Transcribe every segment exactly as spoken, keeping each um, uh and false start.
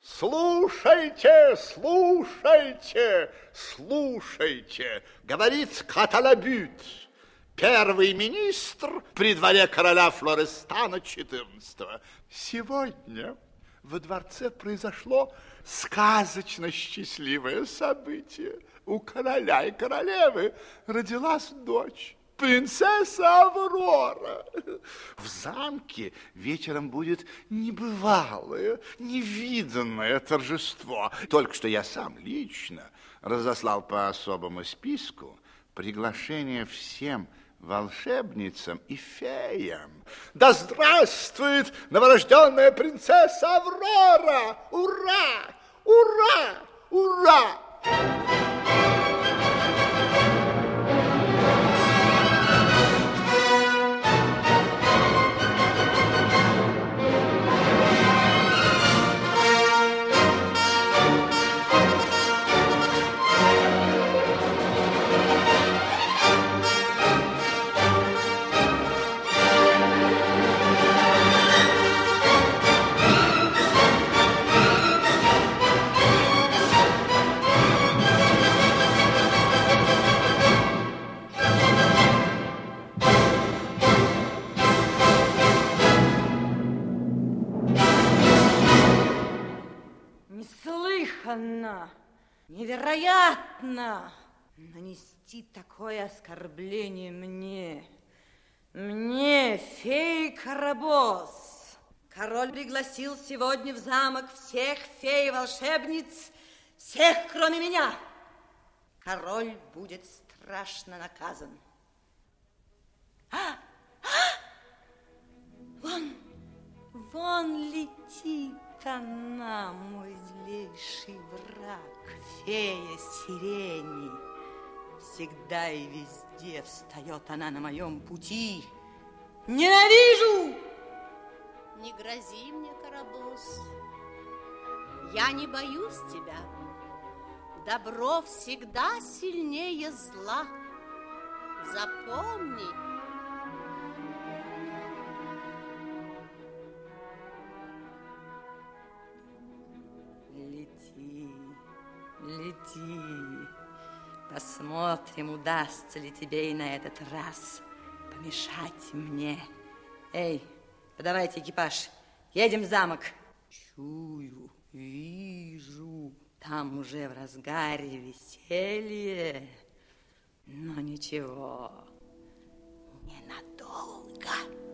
Слушайте, слушайте, слушайте, говорит Каталабют, первый министр при дворе короля Флорестана четырнадцатого. Сегодня во дворце произошло сказочно счастливое событие. У короля и королевы родилась дочь, принцесса Аврора. В замке вечером будет небывалое, невиданное торжество. Только что я сам лично разослал по особому списку приглашение всем волшебницам и феям. Да здравствует новорожденная принцесса Аврора! Ура! Ура! Ура! Неслыханно, невероятно нанести такое оскорбление мне, мне, фей Карабос. Король пригласил сегодня в замок всех фей и волшебниц, всех, кроме меня. Король будет страшно наказан. А! А! Вон, вон летит она, мой злейший враг, фея сирени. Всегда и везде встает она на моем пути. Ненавижу! Не грози мне, Карабос. Я не боюсь тебя. Добро всегда сильнее зла. Запомни. Лети, лети. Посмотрим, удастся ли тебе и на этот раз помешать мне. Эй, подавайте экипаж. Едем в замок. Чую, вижу. Там уже в разгаре веселье. Но ничего, ненадолго.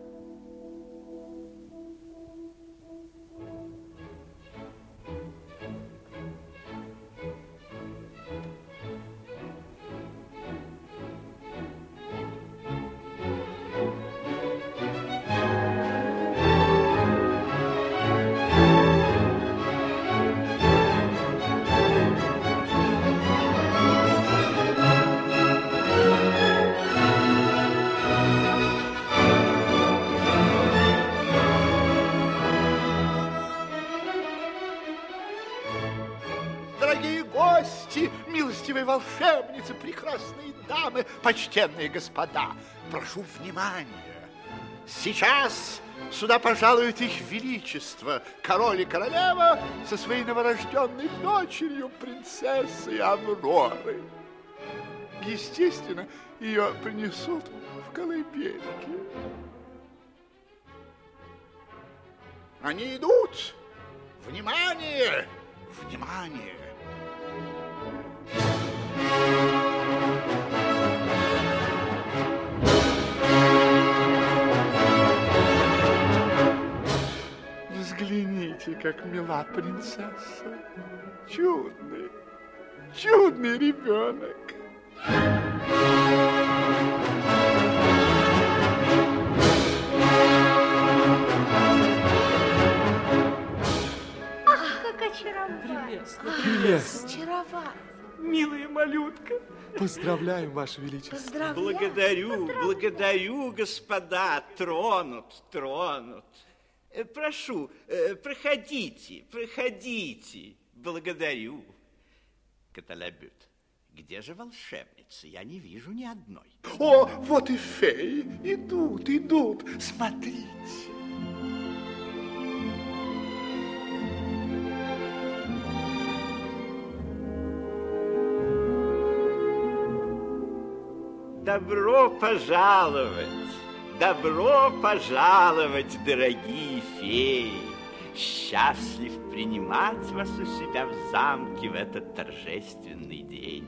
Милостивые волшебницы, прекрасные дамы, почтенные господа, прошу внимания. Сейчас сюда пожалует их величество, король и королева со своей новорожденной дочерью, принцессой Авророй. Естественно, ее принесут в колыбельке. Они идут. Внимание! Внимание! Взгляните, как мила принцесса. Чудный, чудный ребенок. Ах, как очаровательно. Прелестно, прелестно. Очаровательно. Милая малютка. Поздравляю, Ваше Величество. Поздравляю. Благодарю, Поздравляю. благодарю, господа. Тронут, тронут. Э, Прошу, э, проходите, проходите. Благодарю. Каталабют, где же волшебницы? Я не вижу ни одной. О, вот и феи. Идут, идут. Смотрите. Добро пожаловать, добро пожаловать, дорогие феи. Счастлив принимать вас у себя в замке в этот торжественный день.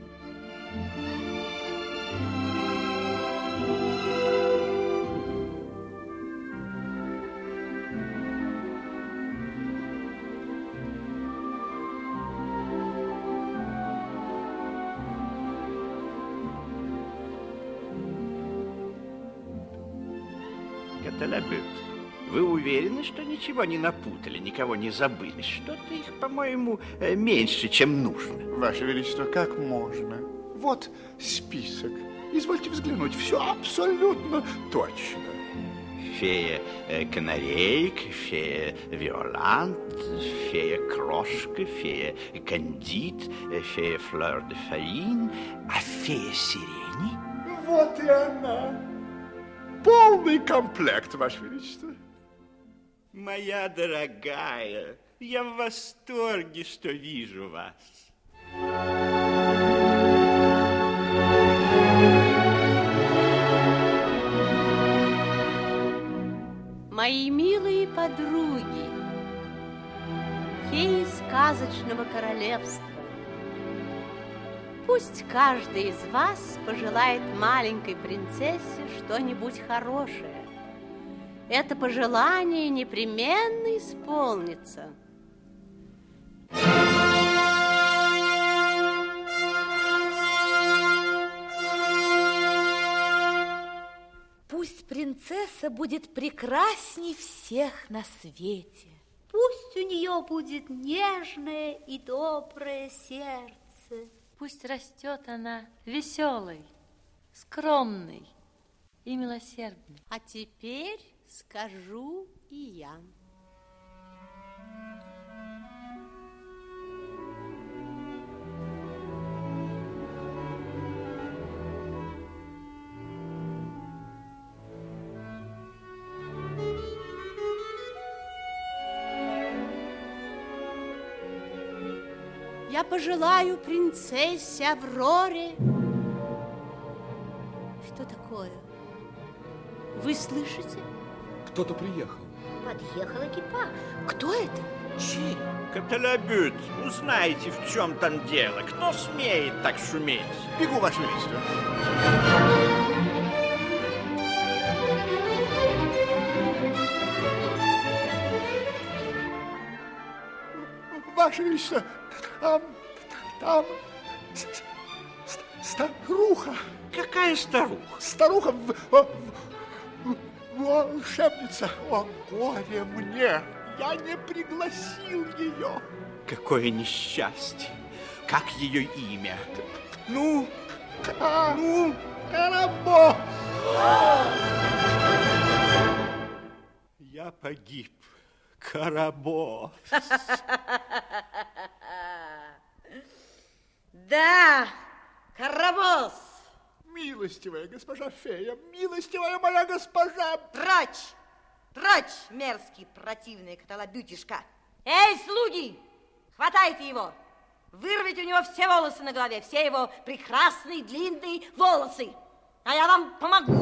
Каталабют, вы уверены, что ничего не напутали, никого не забыли? Что-то их, по-моему, меньше, чем нужно. Ваше Величество, как можно? Вот список. Извольте взглянуть, все абсолютно точно. Фея Канарейка, фея Виолант, фея Крошка, фея Кандид, фея Флёр де Фарин, а фея Сирени? Вот и она. Полный комплект, Ваше Величество. Моя дорогая, я в восторге, что вижу вас. Мои милые подруги, феи сказочного королевства, пусть каждый из вас пожелает маленькой принцессе что-нибудь хорошее. Это пожелание непременно исполнится. Пусть принцесса будет прекрасней всех на свете. Пусть у нее будет нежное и доброе сердце. Пусть растет она веселой, скромной и милосердной. А теперь скажу и я. Я пожелаю принцессе Авроре... Что такое? Вы слышите? Кто-то приехал. Подъехал экипаж. Кто это? Чей? Каталабют, узнайте, в чем там дело. Кто смеет так шуметь? Бегу, Ваше Величество. Ваше Величество, там, там старуха. Какая старуха? Старуха в, в, в, волшебница. О, горе мне, я не пригласил ее. Какое несчастье. Как ее имя? Ну, А, ну, Карабос. Я погиб. Карабос. Да, Карабос. Милостивая госпожа фея, милостивая моя госпожа. Прочь, прочь, мерзкий, противный Каталабютишка. Эй, слуги, хватайте его. Вырвите у него все волосы на голове, все его прекрасные длинные волосы. А я вам помогу.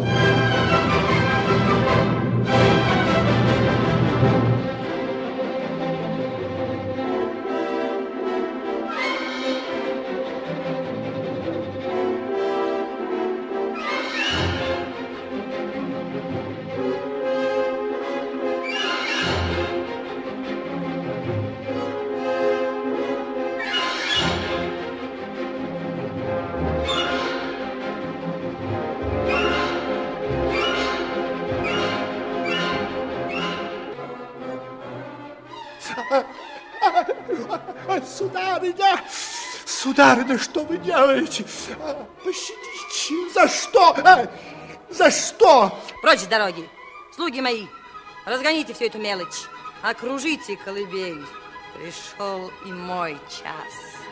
Сударыня, сударыня, что вы делаете? Пощадите, за что? За что? Прочь с дороги. Слуги мои, разгоните всю эту мелочь. Окружите колыбель. Пришел и мой час.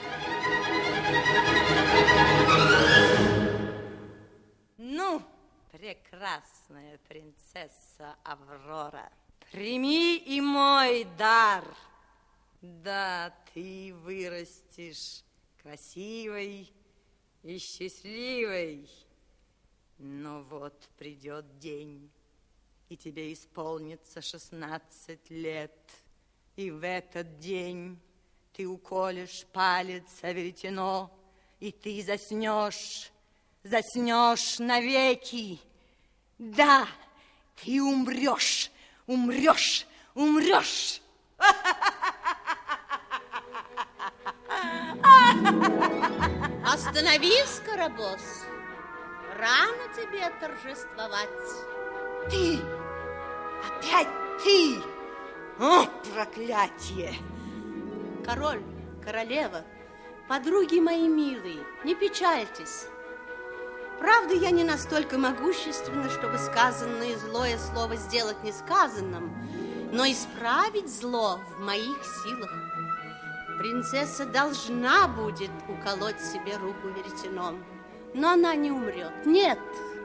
Ну, прекрасная принцесса Аврора, прими и мой дар. Да, ты вырастешь красивой и счастливой. Но вот придет день, и тебе исполнится шестнадцать лет, и в этот день ты уколешь палец о веретено, и ты заснешь, заснешь навеки. Да, ты умрешь, умрешь, умрешь. Остановись, Карабос. Рано тебе торжествовать. Ты! Опять ты! О, проклятие! Король, королева, подруги мои милые, не печальтесь. Правда, я не настолько могущественна, чтобы сказанное злое слово сделать несказанным, но исправить зло в моих силах. Принцесса должна будет уколоть себе руку веретеном, но она не умрет. Нет.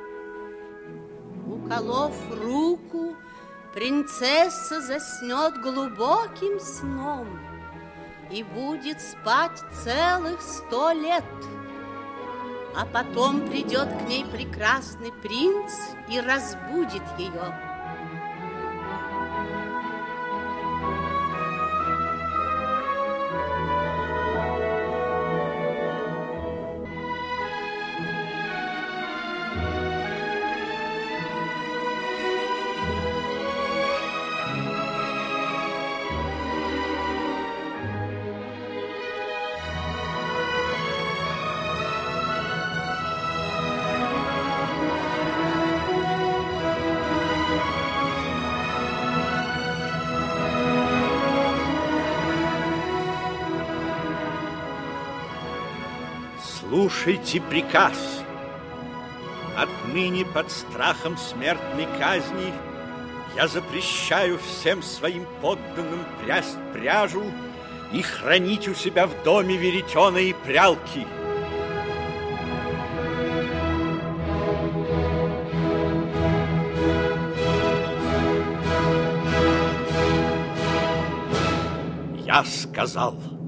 Уколов руку, принцесса заснет глубоким сном и будет спать целых сто лет. А потом придет к ней прекрасный принц и разбудит ее. Слушайте приказ. Отныне под страхом смертной казни я запрещаю всем своим подданным прясть пряжу и хранить у себя в доме веретеные прялки. Я сказал...